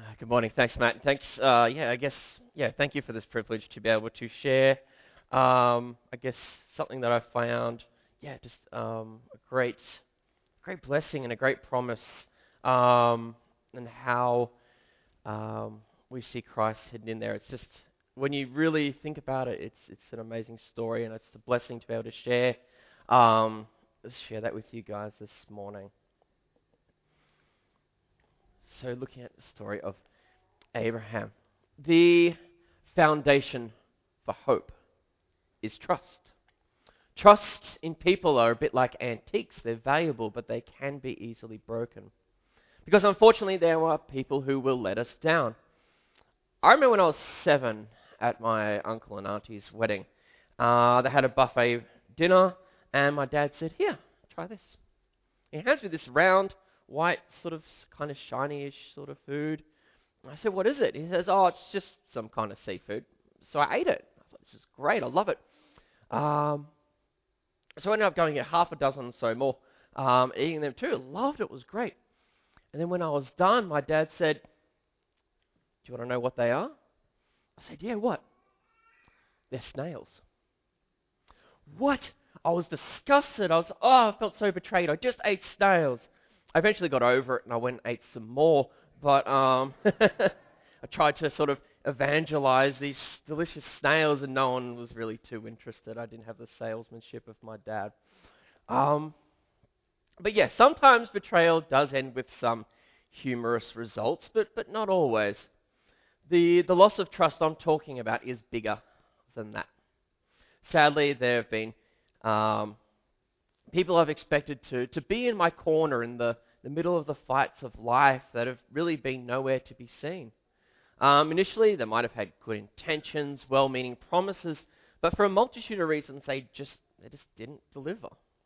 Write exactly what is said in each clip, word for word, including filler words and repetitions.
Good morning. Thanks, Matt. Thanks. Uh, yeah, I guess. Yeah, thank you for this privilege to be able to share. Um, I guess something that I found. Yeah, just um, a great, great blessing and a great promise, um, and how um, we see Christ hidden in there. It's just when you really think about it, it's it's an amazing story, and it's a blessing to be able to share. Um, let's share that with you guys this morning. So, looking at the story of Abraham. The foundation for hope is trust. Trust in people are a bit like antiques. They're valuable, but they can be easily broken. Because unfortunately, there are people who will let us down. I remember when I was seven at my uncle and auntie's wedding. Uh, they had a buffet dinner, and my dad said, "Here, try this." He hands me this round, white, sort of kind of shiny-ish sort of food. I said, "What is it?" He says, "Oh, it's just some kind of seafood." So I ate it. I thought, "This is great. I love it." Um, so I ended up going to get half a dozen or so more, um, eating them too. Loved it. It was great. And then when I was done, my dad said, "Do you want to know what they are?" I said, "Yeah, what?" "They're snails." What? I was disgusted. I was, oh, I felt so betrayed. I just ate snails. I eventually got over it and I went and ate some more. But um, I tried to sort of evangelize these delicious snails, and no one was really too interested. I didn't have the salesmanship of my dad. Um, but yes, yeah, sometimes betrayal does end with some humorous results, but but not always. The the loss of trust I'm talking about is bigger than that. Sadly, there have been um, people I've expected to to be in my corner in the the middle of the fights of life that have really been nowhere to be seen. Um, initially, they might have had good intentions, well-meaning promises, but for a multitude of reasons, they just they just didn't deliver.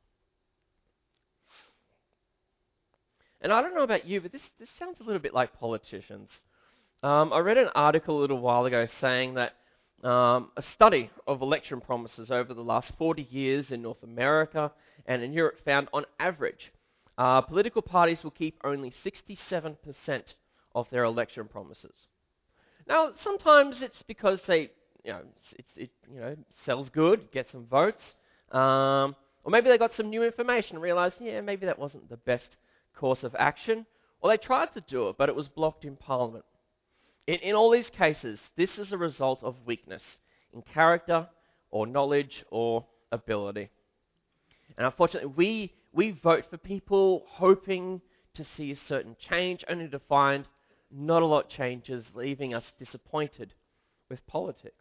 And I don't know about you, but this this sounds a little bit like politicians. Um, I read an article a little while ago saying that um, a study of election promises over the last forty years in North America and in Europe found, on average, uh, political parties will keep only sixty-seven percent of their election promises. Now, sometimes it's because they, you know, it's, it you know sells good, gets some votes, um, or maybe they got some new information and realized, yeah, maybe that wasn't the best course of action, or they tried to do it, but it was blocked in Parliament. In, in all these cases, this is a result of weakness in character, or knowledge, or ability. And unfortunately, we we vote for people hoping to see a certain change, only to find not a lot changes, leaving us disappointed with politics.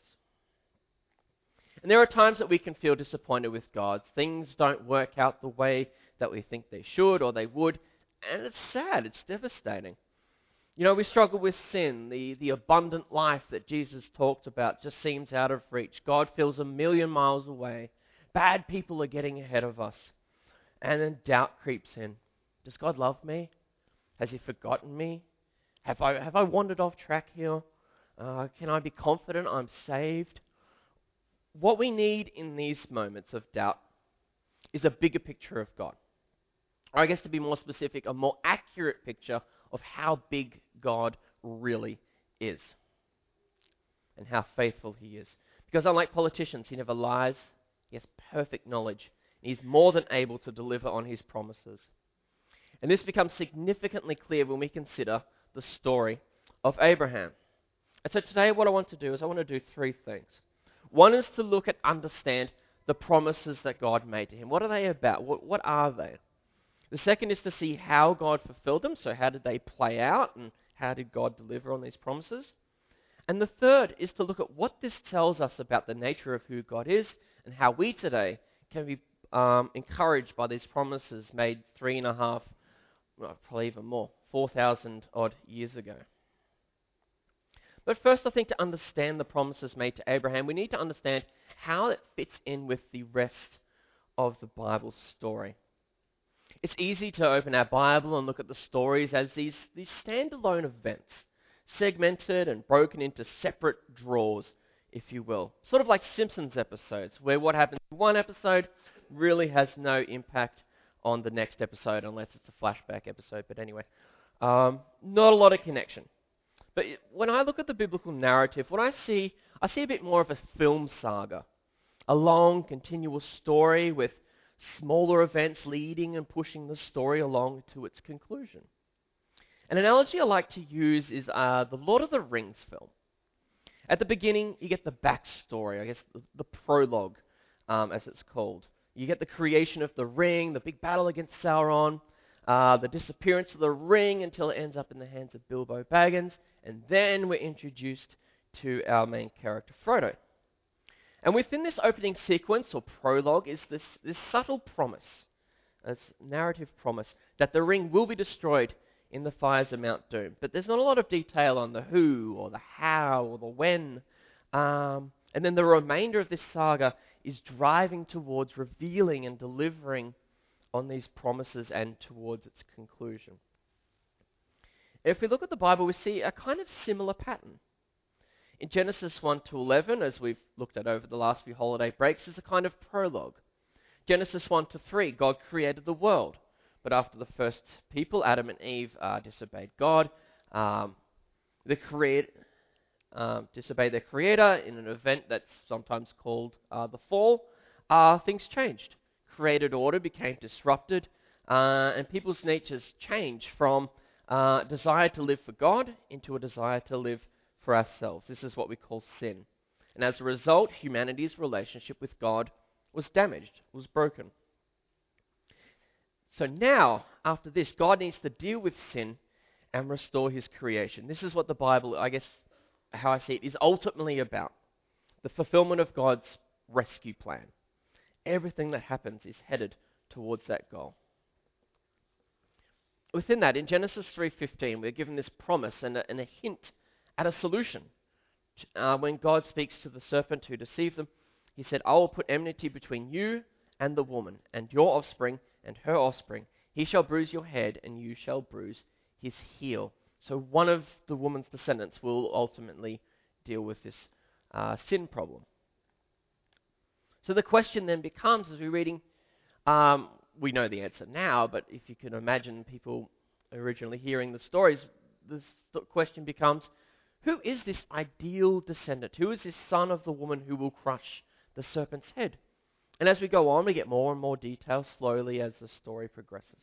And there are times that we can feel disappointed with God. Things don't work out the way that we think they should or they would, and it's sad, it's devastating. You know, we struggle with sin. The, the abundant life that Jesus talked about just seems out of reach. God feels a million miles away. Bad people are getting ahead of us. And then doubt creeps in. Does God love me? Has He forgotten me? Have I, have I wandered off track here? Uh, can I be confident I'm saved? What we need in these moments of doubt is a bigger picture of God. Or I guess to be more specific, a more accurate picture of how big God really is and how faithful He is. Because unlike politicians, He never lies. He has perfect knowledge. And He's more than able to deliver on His promises. And this becomes significantly clear when we consider the story of Abraham. And so today what I want to do is I want to do three things. One is to look at, understand the promises that God made to him. What are they about? What, what are they? The second is to see how God fulfilled them. So how did they play out and how did God deliver on these promises? And the third is to look at what this tells us about the nature of who God is and how we today can be um, encouraged by these promises made three and a half, well, probably even more, four thousand odd years ago. But first, I think to understand the promises made to Abraham, we need to understand how it fits in with the rest of the Bible story. It's easy to open our Bible and look at the stories as these, these standalone events, segmented and broken into separate drawers, if you will. Sort of like Simpsons episodes, where what happens in one episode really has no impact on the next episode, unless it's a flashback episode. But anyway, um, not a lot of connection. But when I look at the biblical narrative, what I see, I see a bit more of a film saga, a long, continuous story with smaller events leading and pushing the story along to its conclusion. An analogy I like to use is uh, the Lord of the Rings film. At the beginning, you get the backstory, I guess the, the prologue, um, as it's called. You get the creation of the ring, the big battle against Sauron, uh, the disappearance of the ring until it ends up in the hands of Bilbo Baggins, and then we're introduced to our main character, Frodo. And within this opening sequence, or prologue, is this, this subtle promise, this narrative promise, that the ring will be destroyed in the fires of Mount Doom. But there's not a lot of detail on the who, or the how, or the when. Um, and then the remainder of this saga is driving towards revealing and delivering on these promises and towards its conclusion. If we look at the Bible, we see a kind of similar pattern. In Genesis one to eleven, as we've looked at over the last few holiday breaks, is a kind of prologue. Genesis one to three, God created the world. But after the first people, Adam and Eve, uh, disobeyed God. Um, the create, um, disobeyed their Creator in an event that's sometimes called uh, the fall. Uh, things changed. Created order became disrupted, uh, and people's natures changed from uh, desire to live for God into a desire to live for ourselves. This is what we call sin. And as a result, humanity's relationship with God was damaged, was broken. So now, after this, God needs to deal with sin and restore his creation. This is what the Bible, I guess, how I see it, is ultimately about. The fulfillment of God's rescue plan. Everything that happens is headed towards that goal. Within that, in Genesis three fifteen, we're given this promise and a, and a hint at a solution. Uh, when God speaks to the serpent who deceived them, he said, I will put enmity between you and the woman, and your offspring and her offspring. He shall bruise your head, and you shall bruise his heel. So one of the woman's descendants will ultimately deal with this uh, sin problem. So the question then becomes, as we're reading, um, we know the answer now, but if you can imagine people originally hearing the stories, the st- question becomes, who is this ideal descendant? Who is this son of the woman who will crush the serpent's head? And as we go on, we get more and more details slowly as the story progresses.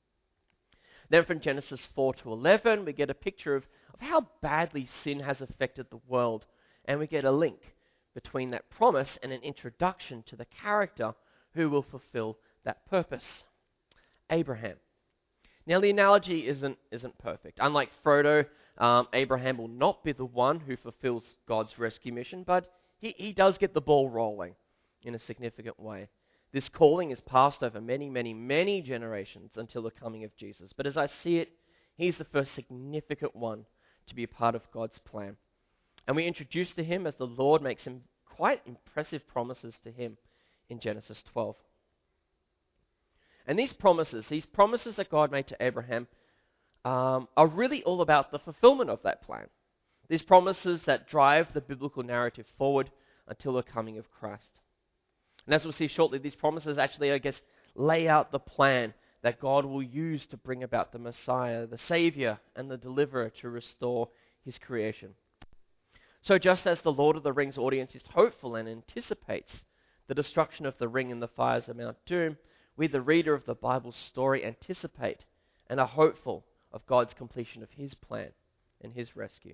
Then from Genesis four to eleven, we get a picture of, of how badly sin has affected the world. And we get a link between that promise and an introduction to the character who will fulfill that purpose. Abraham. Now the analogy isn't, isn't perfect. Unlike Frodo, um, Abraham will not be the one who fulfills God's rescue mission, but he, he does get the ball rolling in a significant way. This calling is passed over many, many, many generations until the coming of Jesus. But as I see it, he's the first significant one to be a part of God's plan. And we introduce to him as the Lord makes him quite impressive promises to him in Genesis twelve. And these promises, these promises that God made to Abraham, um, are really all about the fulfillment of that plan. These promises that drive the biblical narrative forward until the coming of Christ. And as we'll see shortly, these promises actually, I guess, lay out the plan that God will use to bring about the Messiah, the Savior, and the Deliverer to restore his creation. So just as the Lord of the Rings audience is hopeful and anticipates the destruction of the ring in the fires of Mount Doom, we, the reader of the Bible's story, anticipate and are hopeful of God's completion of his plan and his rescue.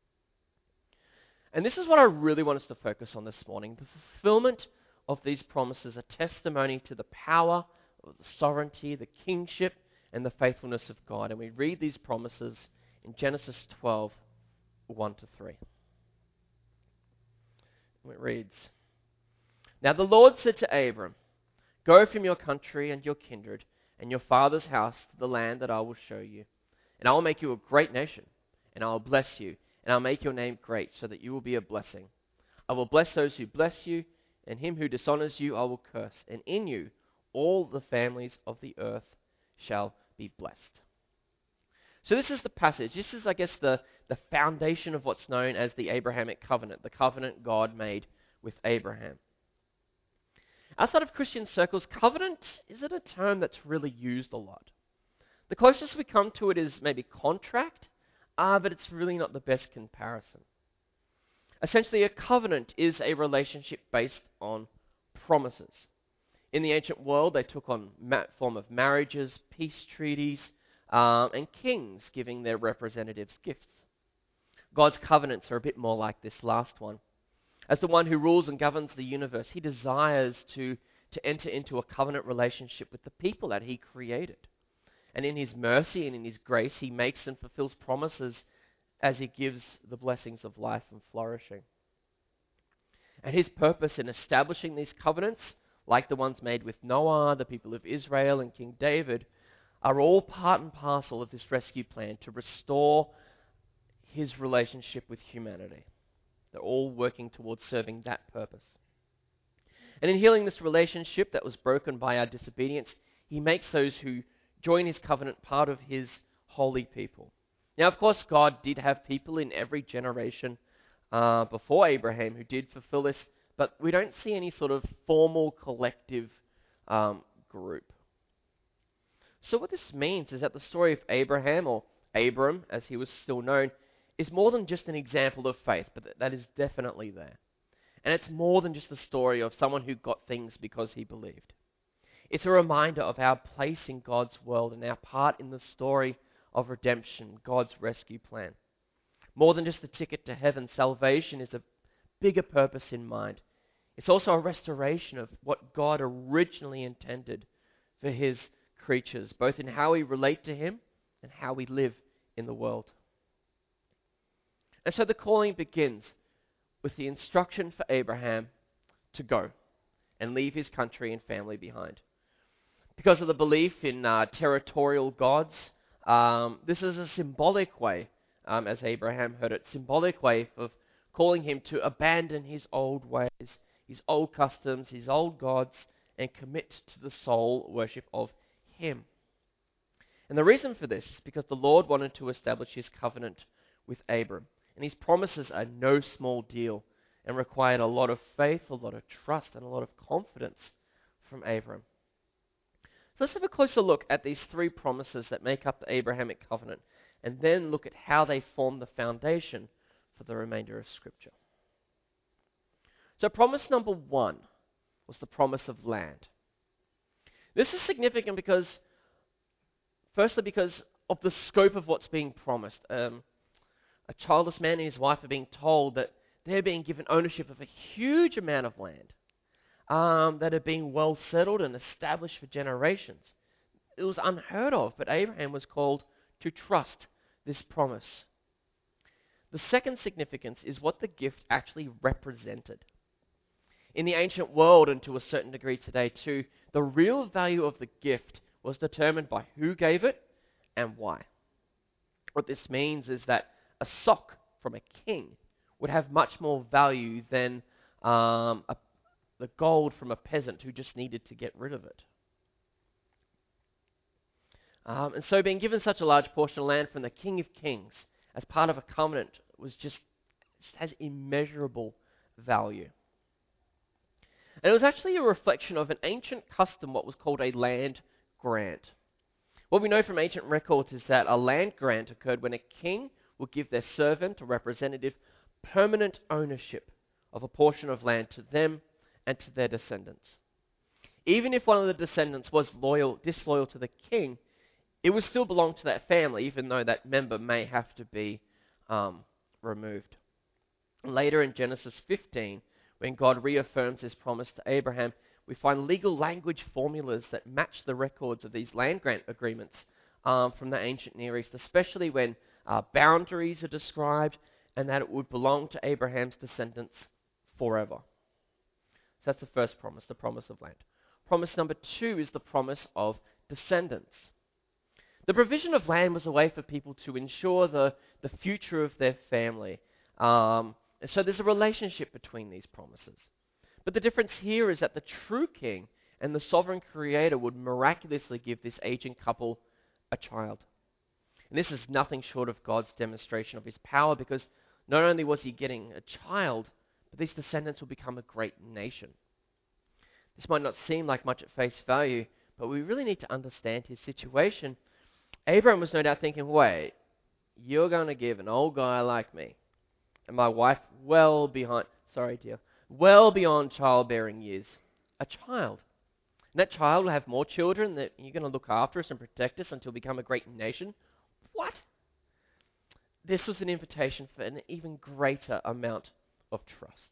And this is what I really want us to focus on this morning. The fulfillment of these promises, a testimony to the power, the sovereignty, the kingship, and the faithfulness of God. And we read these promises in Genesis twelve, one to three. It reads, Now the Lord said to Abram, Go from your country and your kindred and your father's house to the land that I will show you. And I will make you a great nation, and I will bless you, and I'll make your name great, so that you will be a blessing. I will bless those who bless you, and him who dishonors you I will curse. And in you all the families of the earth shall be blessed. So this is the passage. This is, I guess, the, the foundation of what's known as the Abrahamic covenant, the covenant God made with Abraham. Outside of Christian circles, covenant isn't a term that's really used a lot. The closest we come to it is maybe contract, Ah, but it's really not the best comparison. Essentially, a covenant is a relationship based on promises. In the ancient world, they took on ma- form of marriages, peace treaties, um, and kings giving their representatives gifts. God's covenants are a bit more like this last one. As the one who rules and governs the universe, he desires to, to enter into a covenant relationship with the people that he created. And in his mercy and in his grace, he makes and fulfills promises as he gives the blessings of life and flourishing. And his purpose in establishing these covenants, like the ones made with Noah, the people of Israel, and King David, are all part and parcel of this rescue plan to restore his relationship with humanity. They're all working towards serving that purpose. And in healing this relationship that was broken by our disobedience, he makes those who join his covenant part of his holy people. Now, of course, God did have people in every generation uh, before Abraham who did fulfill this, but we don't see any sort of formal collective um, group. So what this means is that the story of Abraham, or Abram as he was still known, is more than just an example of faith, but that is definitely there. And it's more than just the story of someone who got things because he believed. It's a reminder of our place in God's world and our part in the story of redemption, God's rescue plan. More than just a ticket to heaven, salvation is a bigger purpose in mind. It's also a restoration of what God originally intended for his creatures, both in how we relate to him and how we live in the world. And so the calling begins with the instruction for Abraham to go and leave his country and family behind. Because of the belief in uh, territorial gods, um, this is a symbolic way, um, as Abraham heard it, symbolic way of calling him to abandon his old ways, his old customs, his old gods, and commit to the sole worship of him. And the reason for this is because the Lord wanted to establish his covenant with Abram. And his promises are no small deal and required a lot of faith, a lot of trust, and a lot of confidence from Abram. So let's have a closer look at these three promises that make up the Abrahamic covenant, and then look at how they form the foundation for the remainder of Scripture. So promise number one was the promise of land. This is significant because, firstly, because of the scope of what's being promised. Um, a childless man and his wife are being told that they're being given ownership of a huge amount of land um, that are being well settled and established for generations. It was unheard of, but Abraham was called to trust this promise. The second significance is what the gift actually represented. In the ancient world, and to a certain degree today too, the real value of the gift was determined by who gave it and why. What this means is that a sock from a king would have much more value than um, a, the gold from a peasant who just needed to get rid of it. Um, and so being given such a large portion of land from the King of Kings as part of a covenant was just, just has immeasurable value. And it was actually a reflection of an ancient custom, what was called a land grant. What we know from ancient records is that a land grant occurred when a king would give their servant or representative permanent ownership of a portion of land to them and to their descendants. Even if one of the descendants was loyal, disloyal to the king, it would still belong to that family, even though that member may have to be um, removed. Later in Genesis fifteen, when God reaffirms his promise to Abraham, we find legal language formulas that match the records of these land grant agreements um, from the ancient Near East, especially when uh, boundaries are described and that it would belong to Abraham's descendants forever. So that's the first promise, the promise of land. Promise number two is the promise of descendants. The provision of land was a way for people to ensure the, the future of their family. Um, and so there's a relationship between these promises. But the difference here is that the true king and the sovereign creator would miraculously give this aging couple a child. And this is nothing short of God's demonstration of his power, because not only was he getting a child, but these descendants will become a great nation. This might not seem like much at face value, but we really need to understand his situation. Abraham was no doubt thinking, wait, you're going to give an old guy like me and my wife well behind, sorry dear, well beyond childbearing years, a child. And that child will have more children, that you're going to look after us and protect us until we become a great nation. What? This was an invitation for an even greater amount of trust.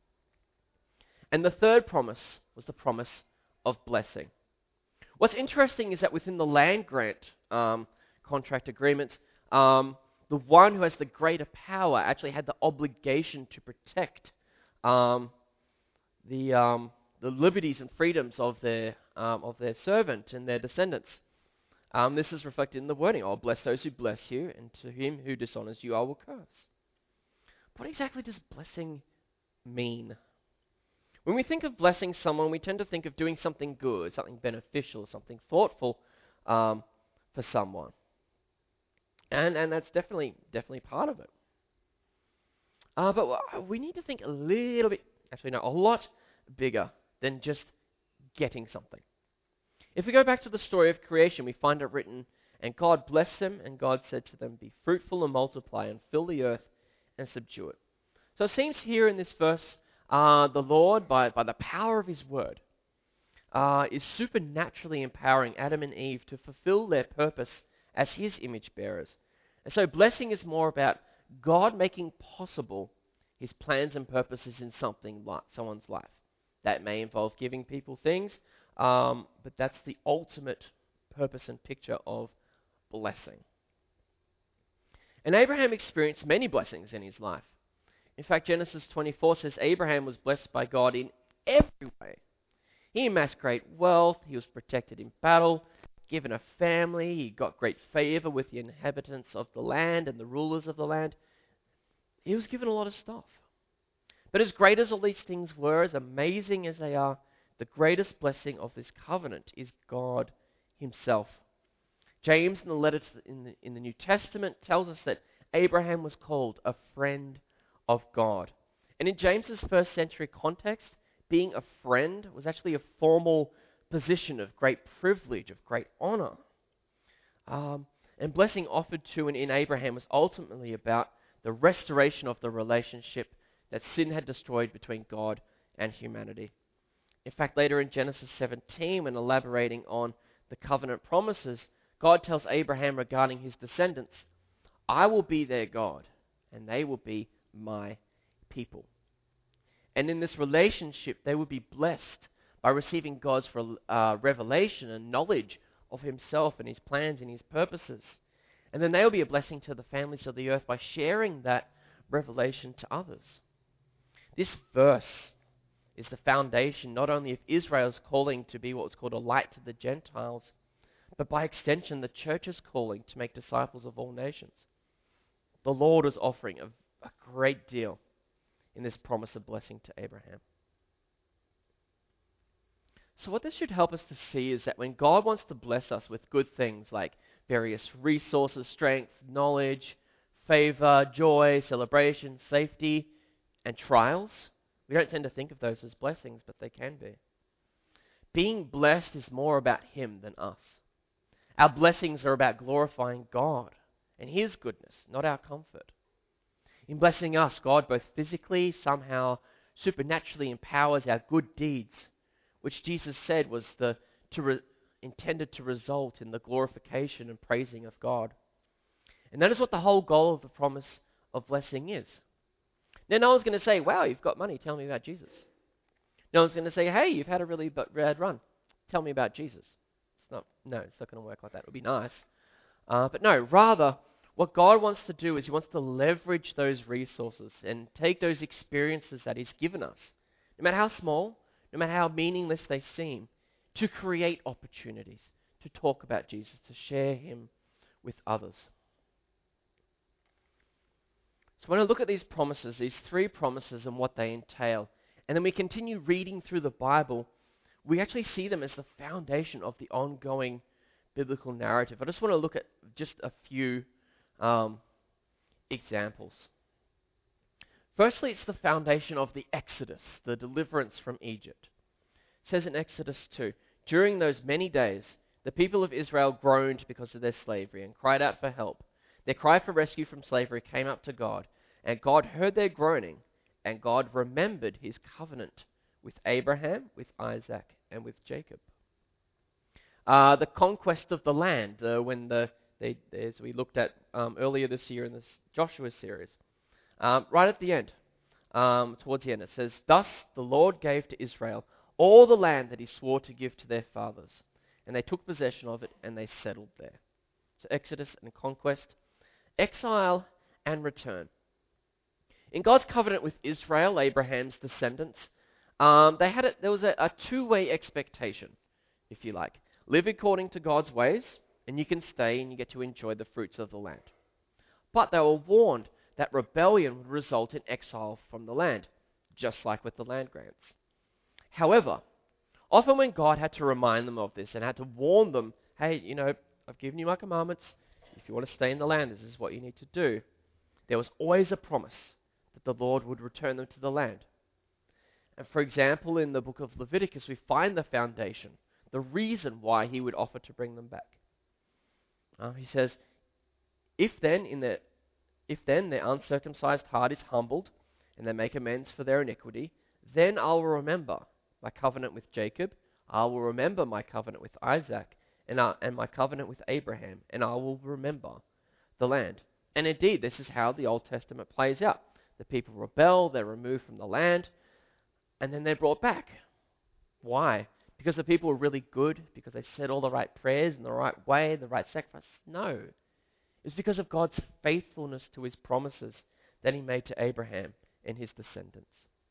And the third promise was the promise of blessing. What's interesting is that within the land grant um, contract agreements, um, the one who has the greater power actually had the obligation to protect um, the um, the liberties and freedoms of their um, of their servant and their descendants. Um, this is reflected in the wording: "I'll bless those who bless you, and to him who dishonors you, I will curse." What exactly does blessing mean? When we think of blessing someone, we tend to think of doing something good, something beneficial, something thoughtful um, for someone. And and that's definitely definitely part of it. Uh, but we need to think a little bit, actually no, a lot bigger than just getting something. If we go back to the story of creation, we find it written, "And God blessed them, and God said to them, be fruitful and multiply, and fill the earth and subdue it." So it seems here in this verse, uh, the Lord, by, by the power of His word, uh, is supernaturally empowering Adam and Eve to fulfill their purpose as His image bearers. And so blessing is more about God making possible His plans and purposes in something like someone's life. That may involve giving people things, um, but that's the ultimate purpose and picture of blessing. And Abraham experienced many blessings in his life. In fact, Genesis twenty-four says Abraham was blessed by God in every way. He amassed great wealth, he was protected in battle, given a family, he got great favor with the inhabitants of the land and the rulers of the land. He was given a lot of stuff. But as great as all these things were, as amazing as they are, the greatest blessing of this covenant is God Himself. James, in the letter to the, in, the, in the New Testament, tells us that Abraham was called a friend of God. And in James's first century context, being a friend was actually a formal position of great privilege, of great honor. Um, and blessing offered to and in Abraham was ultimately about the restoration of the relationship that sin had destroyed between God and humanity. In fact, later in Genesis seventeen, when elaborating on the covenant promises, God tells Abraham regarding his descendants, "I will be their God, and they will be my people." And in this relationship, they would be blessed by receiving God's uh, revelation and knowledge of Himself and His plans and His purposes. And then they will be a blessing to the families of the earth by sharing that revelation to others. This verse is the foundation not only of Israel's calling to be what was called a light to the Gentiles, but by extension the church's calling to make disciples of all nations. The Lord was offering a, a great deal in this promise of blessing to Abraham. So what this should help us to see is that when God wants to bless us with good things like various resources, strength, knowledge, favor, joy, celebration, safety, and trials, we don't tend to think of those as blessings, but they can be. Being blessed is more about Him than us. Our blessings are about glorifying God and His goodness, not our comfort. In blessing us, God both physically, somehow supernaturally empowers our good deeds, which Jesus said was the to re, intended to result in the glorification and praising of God. And that is what the whole goal of the promise of blessing is. Now, no one's going to say, "Wow, you've got money, tell me about Jesus." No one's going to say, "Hey, you've had a really bad run, tell me about Jesus." It's not, no, it's not going to work like that. It would be nice. Uh, but no, rather, what God wants to do is He wants to leverage those resources and take those experiences that He's given us, no matter how small, no matter how meaningless they seem, to create opportunities to talk about Jesus, to share Him with others. So when I look at these promises, these three promises and what they entail, and then we continue reading through the Bible, we actually see them as the foundation of the ongoing biblical narrative. I just want to look at just a few um, examples. Firstly, it's the foundation of the Exodus, the deliverance from Egypt. It says in Exodus two, "During those many days, the people of Israel groaned because of their slavery and cried out for help. Their cry for rescue from slavery came up to God, and God heard their groaning, and God remembered his covenant with Abraham, with Isaac, and with Jacob. Uh, the conquest of the land, uh, when the they, as we looked at um, earlier this year in this Joshua series, um, right at the end, um, towards the end, it says, "Thus the Lord gave to Israel all the land that he swore to give to their fathers, and they took possession of it, and they settled there." So Exodus and conquest, exile and return. In God's covenant with Israel, Abraham's descendants, um, they had a, there was a, a two-way expectation, if you like. Live according to God's ways, and you can stay and you get to enjoy the fruits of the land. But they were warned that rebellion would result in exile from the land, just like with the land grants. However, often when God had to remind them of this and had to warn them, hey, you know, I've given you my commandments. If you want to stay in the land, this is what you need to do. There was always a promise that the Lord would return them to the land. And for example, in the book of Leviticus, we find the foundation, the reason why he would offer to bring them back. Uh, he says, if then in the if then their uncircumcised heart is humbled, and they make amends for their iniquity, then I will remember my covenant with Jacob, I will remember my covenant with Isaac, and, I, and my covenant with Abraham, and I will remember the land. And indeed, this is how the Old Testament plays out. The people rebel, they're removed from the land, and then they're brought back. Why? Because the people were really good? Because they said all the right prayers in the right way, the right sacrifice? No. It's because of God's faithfulness to his promises that he made to Abraham and his descendants.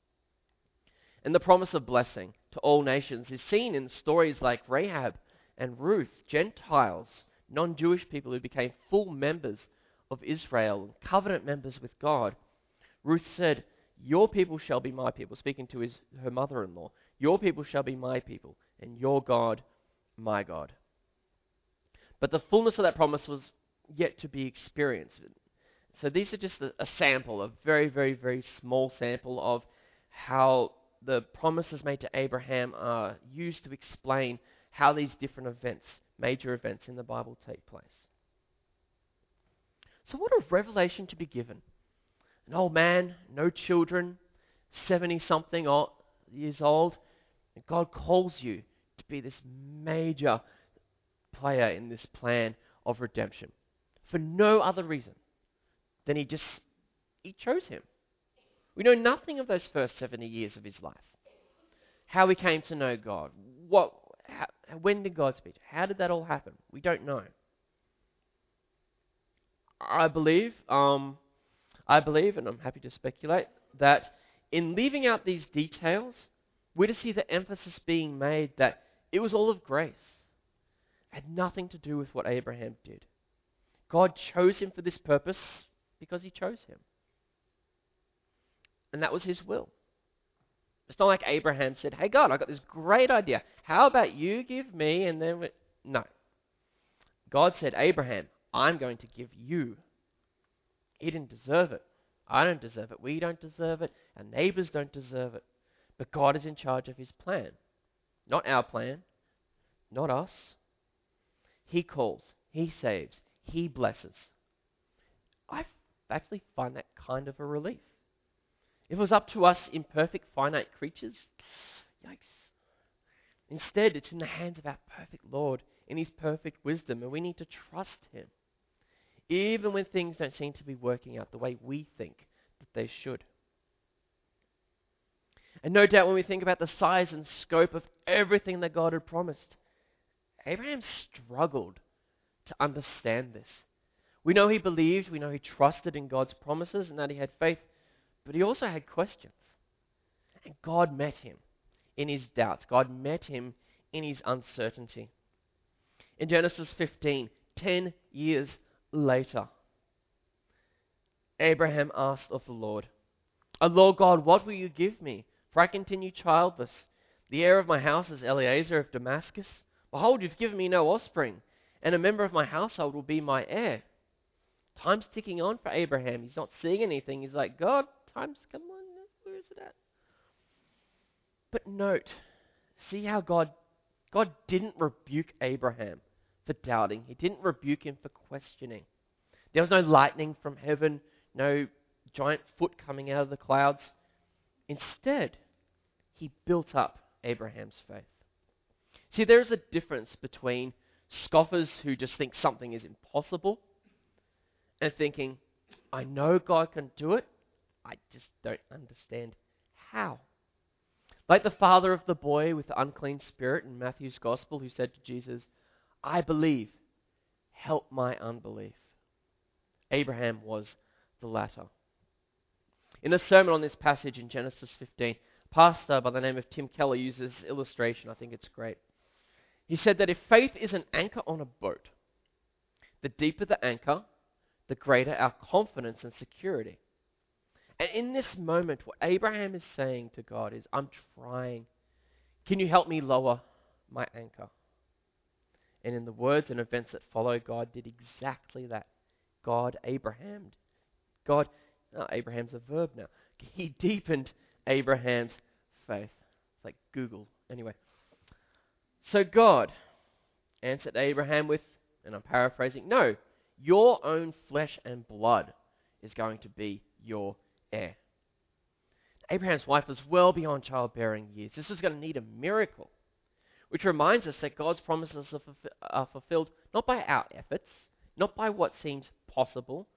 And the promise of blessing to all nations is seen in stories like Rahab and Ruth, Gentiles, non-Jewish people who became full members of Israel and covenant members with God. Ruth said, "Your people shall be my people," speaking to his, her mother-in-law. "Your people shall be my people, and your God, my God." But the fullness of that promise was yet to be experienced. So these are just a, a sample, a very, very, very small sample of how the promises made to Abraham are used to explain how these different events, major events in the Bible take place. So what a revelation to be given. An old man, no children, seventy-something years old, and God calls you to be this major player in this plan of redemption for no other reason than he just, he chose him. We know nothing of those first seventy years of his life. How he came to know God. What, how, when did God speak? How did that all happen? We don't know. I believe, um, I believe, and I'm happy to speculate, that in leaving out these details, we're to see the emphasis being made that it was all of grace. It had nothing to do with what Abraham did. God chose him for this purpose because he chose him. And that was his will. It's not like Abraham said, "Hey God, I got this great idea. How about you give me," and then we... No. God said, "Abraham, I'm going to give you." He didn't deserve it. I don't deserve it. We don't deserve it. Our neighbors don't deserve it. But God is in charge of his plan. Not our plan. Not us. He calls. He saves. He blesses. I actually find that kind of a relief. If it was up to us imperfect, finite creatures, yikes. Instead, it's in the hands of our perfect Lord in his perfect wisdom, and we need to trust him, even when things don't seem to be working out the way we think that they should. And no doubt when we think about the size and scope of everything that God had promised, Abraham struggled to understand this. We know he believed, we know he trusted in God's promises and that he had faith, but he also had questions. And God met him in his doubts. God met him in his uncertainty. In Genesis fifteen, ten years later, Abraham asked of the Lord, "O Lord God, what will you give me? For I continue childless. The heir of my house is Eliezer of Damascus. Behold, you've given me no offspring, and a member of my household will be my heir." Time's ticking on for Abraham. He's not seeing anything. He's like, "God, time's come on. Where is it at?" But note, see how God, God didn't rebuke Abraham for doubting. He didn't rebuke him for questioning. There was no lightning from heaven, no giant foot coming out of the clouds. Instead, he built up Abraham's faith. See, there is a difference between scoffers who just think something is impossible and thinking, I know God can do it, I just don't understand how. Like the father of the boy with the unclean spirit in Matthew's Gospel who said to Jesus, I believe, help my unbelief. Abraham was the latter. In a sermon on this passage in Genesis fifteen, a pastor by the name of Tim Keller uses this illustration. I think it's great. He said that if faith is an anchor on a boat, the deeper the anchor, the greater our confidence and security. And in this moment, what Abraham is saying to God is, I'm trying. Can you help me lower my anchor? And in the words and events that follow, God did exactly that. God Abrahamed. God, no, Abraham's a verb now. He deepened Abraham's faith. It's like Google. Anyway. So God answered Abraham with, and I'm paraphrasing, no, your own flesh and blood is going to be your heir. Abraham's wife was well beyond childbearing years. This is going to need a miracle, which reminds us that God's promises are, fulf- are fulfilled not by our efforts, not by what seems possible,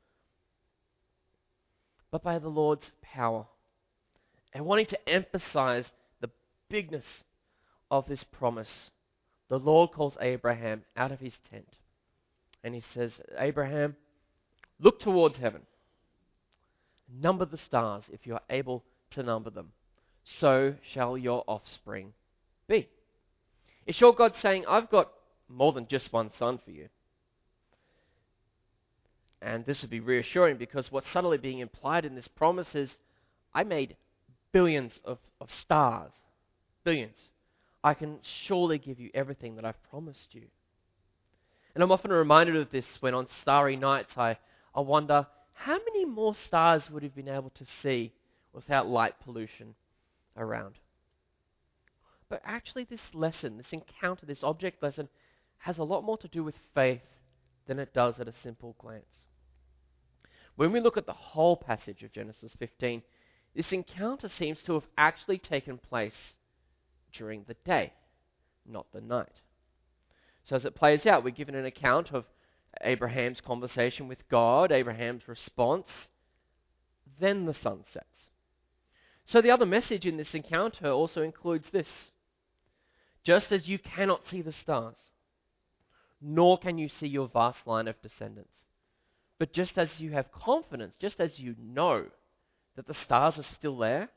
but by the Lord's power. And wanting to emphasize the bigness of this promise, the Lord calls Abraham out of his tent. And he says, Abraham, look towards heaven. Number the stars if you are able to number them. So shall your offspring be. Is sure God saying, I've got more than just one son for you? And this would be reassuring because what's subtly being implied in this promise is, I made billions of, of stars. Billions. I can surely give you everything that I've promised you. And I'm often reminded of this when on starry nights I, I wonder, how many more stars would have been able to see without light pollution around? But actually this lesson, this encounter, this object lesson, has a lot more to do with faith than it does at a simple glance. When we look at the whole passage of Genesis fifteen, this encounter seems to have actually taken place during the day, not the night. So as it plays out, we're given an account of Abraham's conversation with God, Abraham's response, then the sun sets. So the other message in this encounter also includes this. Just as you cannot see the stars, nor can you see your vast line of descendants, but just as you have confidence, just as you know that the stars are still there,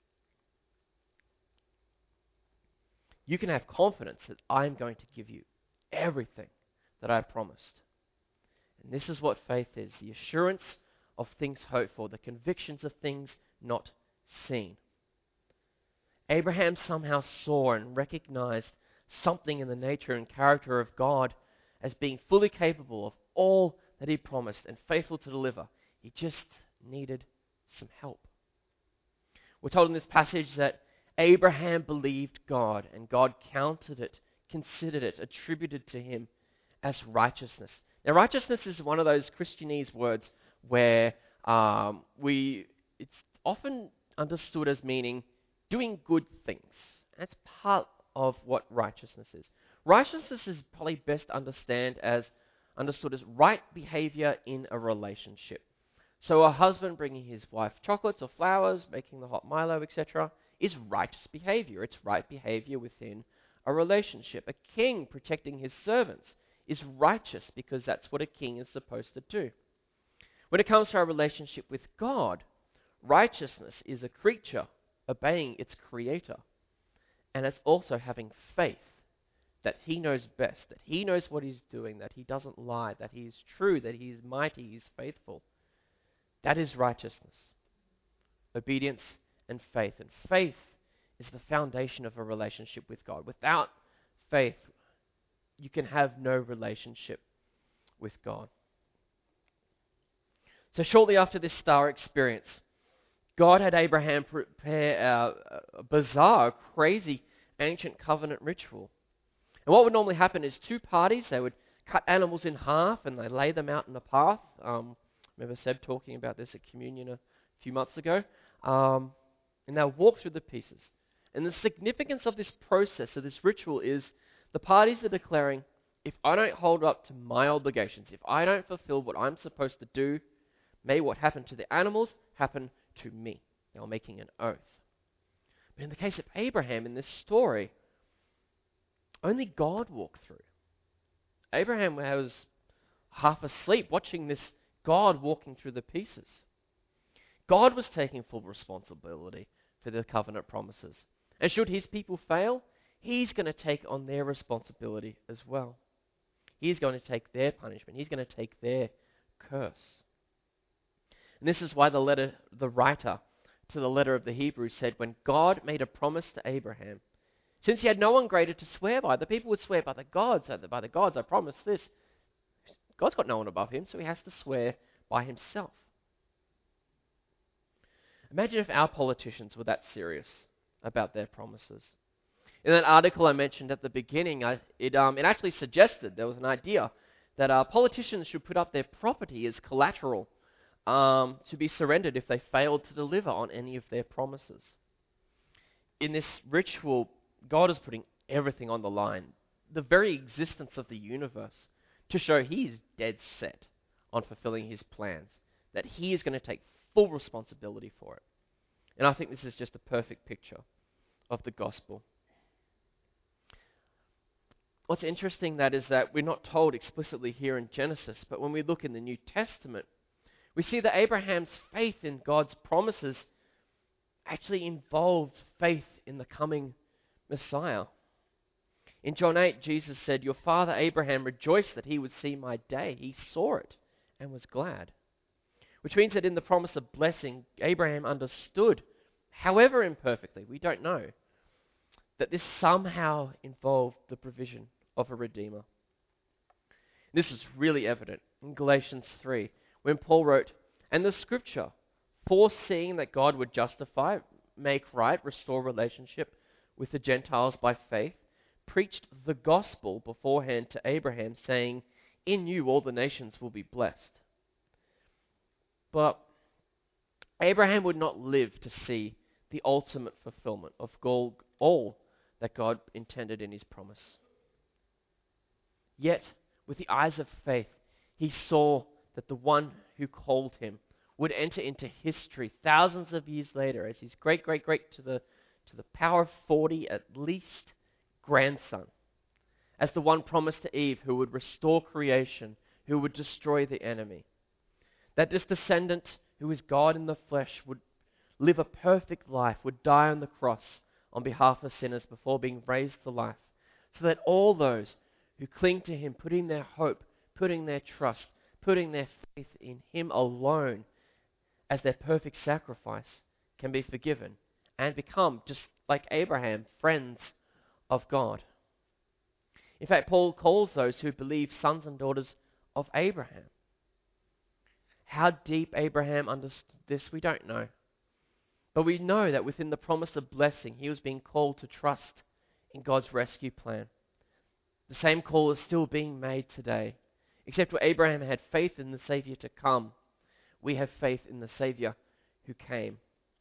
you can have confidence that I'm going to give you everything that I promised. And this is what faith is, the assurance of things hoped for, the convictions of things not seen. Abraham somehow saw and recognized something in the nature and character of God as being fully capable of all that he promised and faithful to deliver. He just needed some help. We're told in this passage that Abraham believed God, and God counted it, considered it, attributed to him as righteousness. Now, righteousness is one of those Christianese words where um, we it's often understood as meaning doing good things. That's part of what righteousness is. Righteousness is probably best understand as understood as right behavior in a relationship. So a husband bringing his wife chocolates or flowers, making the hot Milo, et cetera, is righteous behavior. It's right behavior within a relationship. A king protecting his servants is righteous because that's what a king is supposed to do. When it comes to our relationship with God, righteousness is a creature obeying its creator. And it's also having faith that he knows best, that he knows what he's doing, that he doesn't lie, that he is true, that he is mighty, he is faithful. That is righteousness. Obedience and faith. And faith is the foundation of a relationship with God. Without faith, you can have no relationship with God. So shortly after this star experience, God had Abraham prepare a, a bizarre, crazy, ancient covenant ritual. And what would normally happen is two parties, they would cut animals in half and they lay them out in a path. Um, remember Seb talking about this at communion a few months ago. Um, and they'll walk through the pieces. And the significance of this process, of this ritual, is the parties are declaring, if I don't hold up to my obligations, if I don't fulfill what I'm supposed to do, may what happened to the animals happen to me. They were making an oath. But in the case of Abraham in this story, only God walked through. Abraham was half asleep watching this God walking through the pieces. God was taking full responsibility for the covenant promises. And should his people fail, he's going to take on their responsibility as well. He's going to take their punishment. He's going to take their curse. And this is why the letter, the writer to the letter of the Hebrews said, when God made a promise to Abraham, since he had no one greater to swear by, the people would swear by the gods, by the gods, I promise this. God's got no one above him, so he has to swear by himself. Imagine if our politicians were that serious about their promises. In that article I mentioned at the beginning, I, it, um, it actually suggested, there was an idea, that uh, politicians should put up their property as collateral um, to be surrendered if they failed to deliver on any of their promises. In this ritual, God is putting everything on the line, the very existence of the universe, to show he is dead set on fulfilling his plans, that he is going to take full responsibility for it. And I think this is just a perfect picture of the gospel. What's interesting that is that we're not told explicitly here in Genesis, but when we look in the New Testament, we see that Abraham's faith in God's promises actually involved faith in the coming Messiah. In John eight, Jesus said, your father Abraham rejoiced that he would see my day. He saw it and was glad. Which means that in the promise of blessing, Abraham understood, however imperfectly, we don't know, that this somehow involved the provision of a Redeemer. This is really evident in Galatians three, when Paul wrote, and the Scripture, foreseeing that God would justify, make right, restore relationship with the Gentiles by faith, preached the gospel beforehand to Abraham, saying, in you all the nations will be blessed. But Abraham would not live to see the ultimate fulfillment of all that God intended in his promise. Yet, with the eyes of faith, he saw that the one who called him would enter into history thousands of years later as his great, great, great, to the, to the power of forty at least, grandson. As the one promised to Eve who would restore creation, who would destroy the enemy. That this descendant, who is God in the flesh, would live a perfect life, would die on the cross on behalf of sinners before being raised to life, so that all those who cling to him, putting their hope, putting their trust, putting their faith in him alone as their perfect sacrifice, can be forgiven and become, just like Abraham, friends of God. In fact, Paul calls those who believe sons and daughters of Abraham. How deep Abraham understood this, we don't know. But we know that within the promise of blessing, he was being called to trust in God's rescue plan. The same call is still being made today. Except where Abraham had faith in the Savior to come, we have faith in the Savior who came.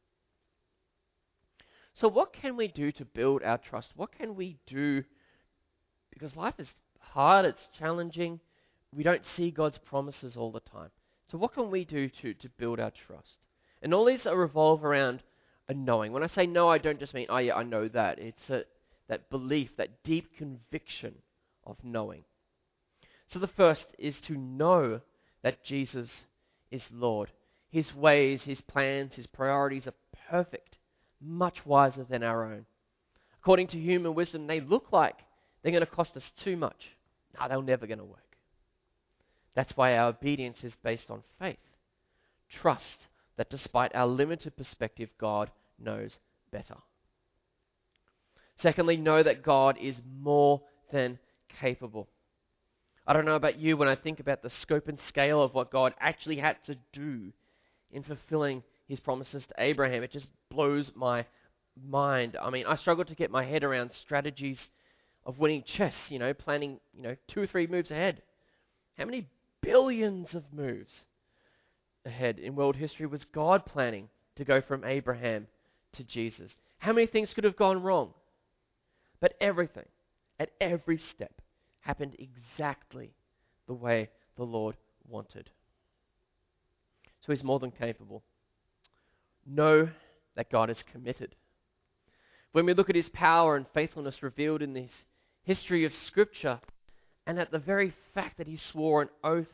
So what can we do to build our trust? What can we do? Because life is hard, it's challenging. We don't see God's promises all the time. So what can we do to, to build our trust? And all these are revolve around a knowing. When I say know, I don't just mean, oh yeah, I know that. It's a, that belief, that deep conviction of knowing. So the first is to know that Jesus is Lord. His ways, his plans, his priorities are perfect, much wiser than our own. According to human wisdom, they look like they're going to cost us too much. No, they're never going to work. That's why our obedience is based on faith. Trust that despite our limited perspective, God knows better. Secondly, know that God is more than capable. I don't know about you, when I think about the scope and scale of what God actually had to do in fulfilling his promises to Abraham, it just blows my mind. I mean, I struggle to get my head around strategies of winning chess, you know, planning, you know, two or three moves ahead. How many billions of moves ahead in world history was God planning to go from Abraham to Jesus? How many things could have gone wrong? But everything, at every step, happened exactly the way the Lord wanted. So He's more than capable. Know that God is committed. When we look at His power and faithfulness revealed in this history of Scripture, and at the very fact that He swore an oath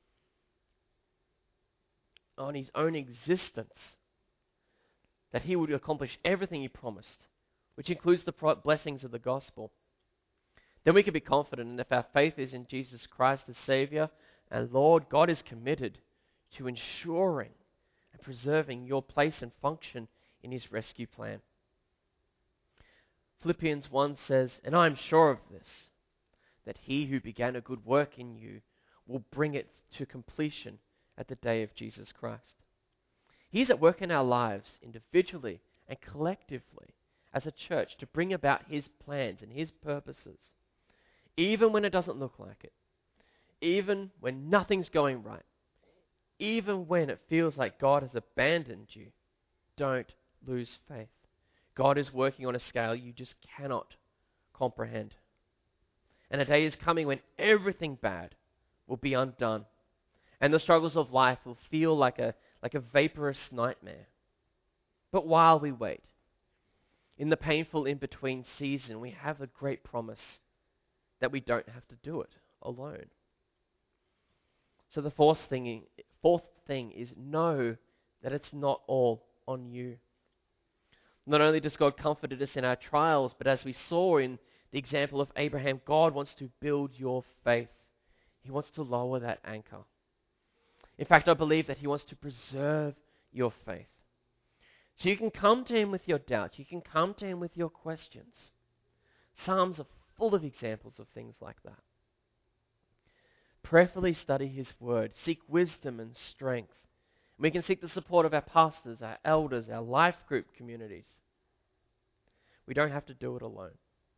on His own existence, that He would accomplish everything He promised, which includes the blessings of the gospel, then we can be confident, and if our faith is in Jesus Christ as Savior and Lord, God is committed to ensuring and preserving your place and function in His rescue plan. Philippians one says, "And I am sure of this, that He who began a good work in you will bring it to completion at the day of Jesus Christ." He's at work in our lives, individually and collectively, as a church, to bring about His plans and His purposes, even when it doesn't look like it, even when nothing's going right, even when it feels like God has abandoned you. Don't lose faith. God is working on a scale you just cannot comprehend. And a day is coming when everything bad will be undone, and the struggles of life will feel like a, like a vaporous nightmare. But while we wait, in the painful in-between season, we have a great promise that we don't have to do it alone. So the fourth thing, fourth thing is know that it's not all on you. Not only does God comfort us in our trials, but as we saw in the example of Abraham, God wants to build your faith. He wants to lower that anchor. In fact, I believe that He wants to preserve your faith. So you can come to Him with your doubts. You can come to Him with your questions. Psalms are full of examples of things like that. Prayerfully study His Word. Seek wisdom and strength. We can seek the support of our pastors, our elders, our life group communities. We don't have to do it alone.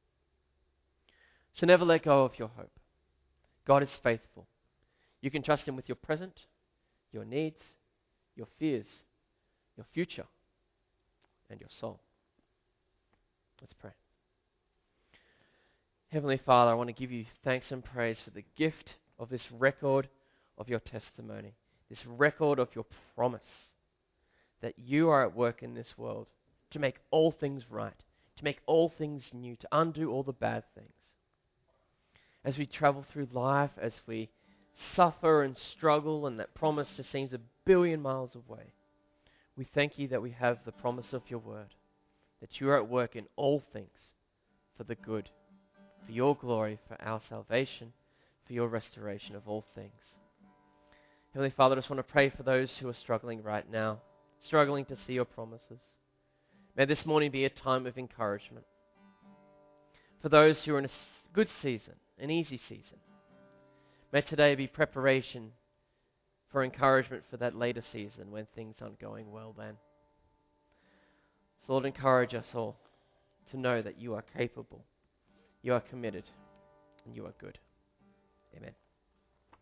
So never let go of your hope. God is faithful. You can trust Him with your present, your needs, your fears, your future, and your soul. Let's pray. Heavenly Father, I want to give You thanks and praise for the gift of this record of Your testimony, this record of Your promise that You are at work in this world to make all things right, to make all things new, to undo all the bad things. As we travel through life, as we suffer and struggle, and that promise just seems a billion miles away, we thank You that we have the promise of Your word, that You are at work in all things for the good, for Your glory, for our salvation, for Your restoration of all things. Heavenly Father, I just want to pray for those who are struggling right now, struggling to see Your promises. May this morning be a time of encouragement. For those who are in a good season, an easy season, may today be preparation for encouragement for that later season when things aren't going well then. So Lord, encourage us all to know that You are capable, You are committed, and You are good. Amen.